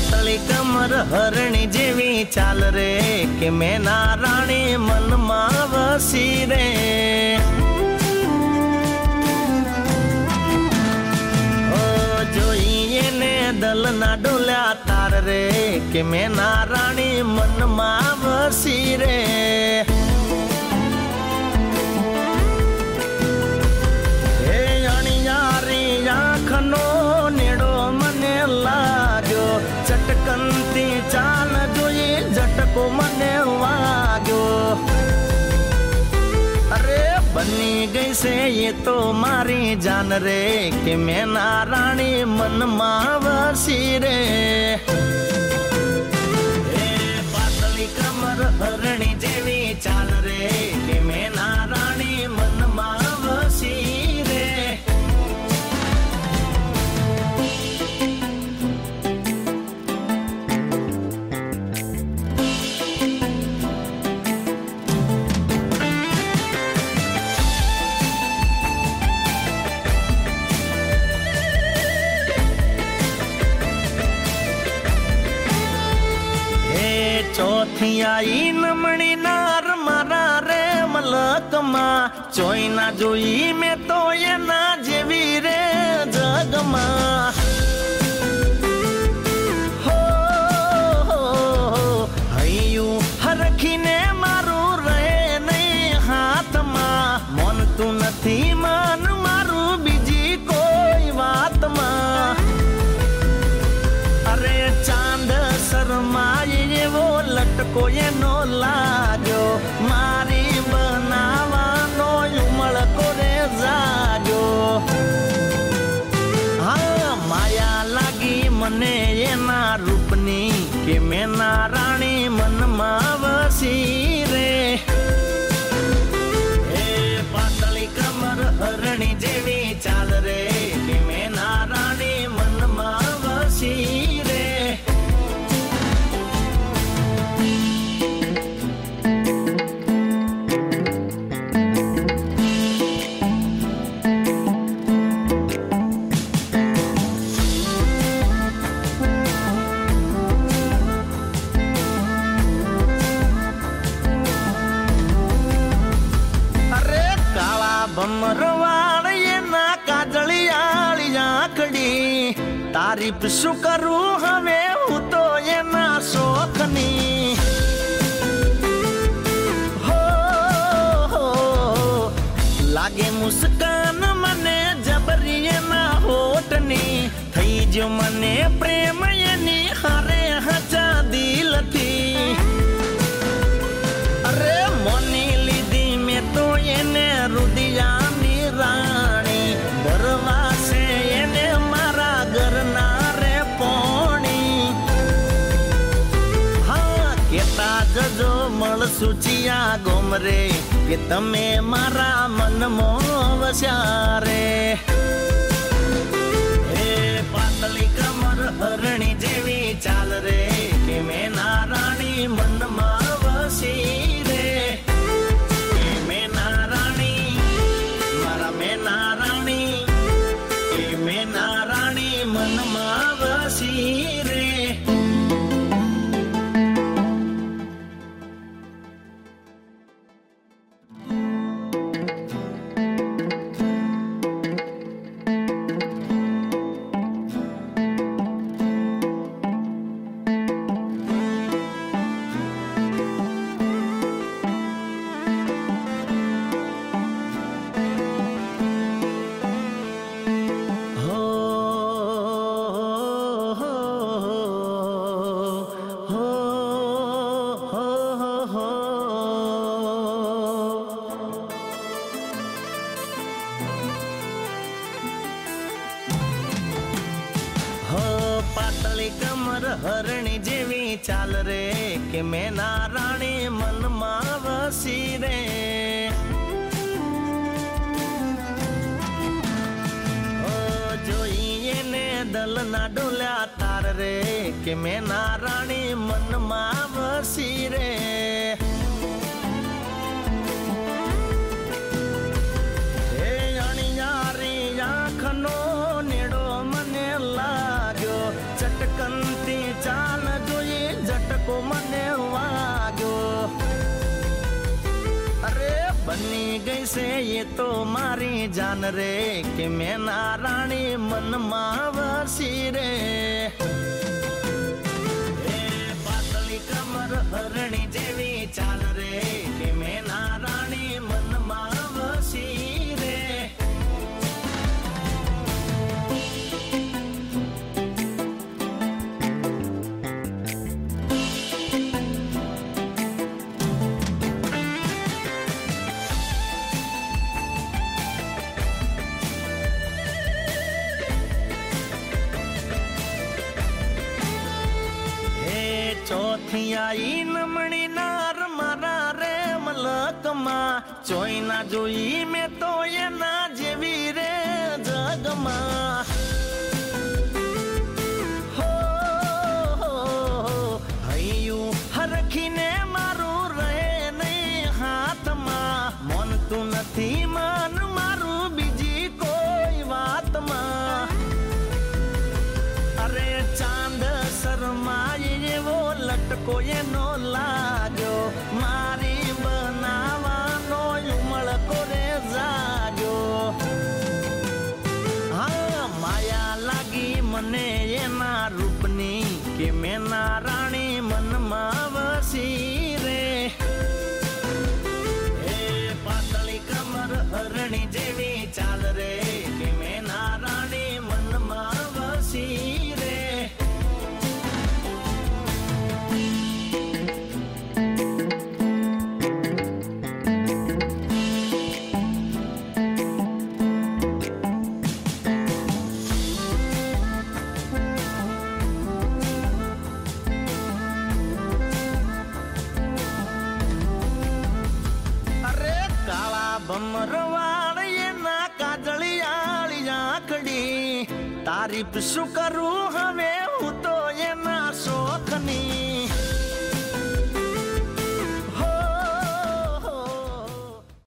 પાતળી કમર હરણી જેવી ચાલ રે કે મેના રાણી મનમાં વસી રે જોઈએ ને દલના ડોલ્યા તાર રે કે મેના રાણી મનમાં વસી રે હે અણિયારી આંખનો નેડો મને લાગ્યો ચટકનતી ચાલ જોઈ ઝટકો મને વાગ્યો અરે બની ગઈ છે એ તો મારી જાન રે કે મેના રાણી મનમાં વસી રે પાતળી કમર હરણી જેવી ચાલ રે કે મેના રાણી મનમાં વસી રે ચોથી આઈ નમણી નાર મારા રે મલકમાં જોઈ ના જોઈ મેં તો એના જેવી રે જગમાં હો હૈયું હરખીને મારું રહે નહીં હાથમાં મનતું નથી મન મારું બીજી કોઈ વાતમાં અરે ચાંદ શરમાય એવો લટકો એનો લાગ્યો મારી બનાવાનો ઉમળકો રે જાગ્યો હા માયા લાગી મને એના રૂપની કે મેના રાણી મનમાં વસી રે એ પાતળી કમર હરણી જેવી ચાલ રે કે મેના રાણી મનમાં વસી રે ભમરવાડ એના કાજળી આળી આંખડી તારીફ શું કરું હવે હું તો એના શોખની હો લાગે મુસ્કાન મને જબરી એના હોઠની થઈ જો મને પ્રેમ એની હારે હજા દિલથી અરે મોની લીધી મેં તો એને રુદિયાની રાણી દરવાસે એને મારા ઘરના રે પોણી હા કેતા જજો મળશું ચિયા ગોમરે કે તમે મારા મનમાં વસ્યા રે એ પાતળી કમર હરણી જેવી ચાલ રે કે મેના રાણી મનમાં વસી રે મેના રાણી મનમાં વસી રે પાતળી કમર હરણી જેવી ચાલ રે કે મેના રાણી મનમાં વસી રે જોઈએ ને દલના ડોલ્યા તાર રે કે મેના રાણી મનમાં વસી રે હે અણિયારી આંખનો નેડો મને લાગ્યો ચટકનતી ચા से ये तो मारी जान रे कि मैं ना रानी मन मावसी रे पातली कमर हरणी जेवी चाल रे कि मैं ना रानी मन मावसी रे चौथी आई नमणी नार मारा रे मलकमा चोई ना जोई में तो ये ना जेवी रे जगमा हो हयू हरखी ने मारू रहे नहीं हाथ मा मन तू नथी मन मारू बीजी कोई बात मा अरे चांद शर्माए वो लटको ये नो लागो मारी बनावानो उमळ को रे जागो हाँ माया लागी मने ये ना रूपनी के मैं ना रानी मन मावसी रे पातली कमर हरणी जेवी चाल रे के मैं ना रानी मन मावसी रे भमरवाड़ ये ना काजली आली आखड़ी तारीफ शु करूं हमें हूँ तो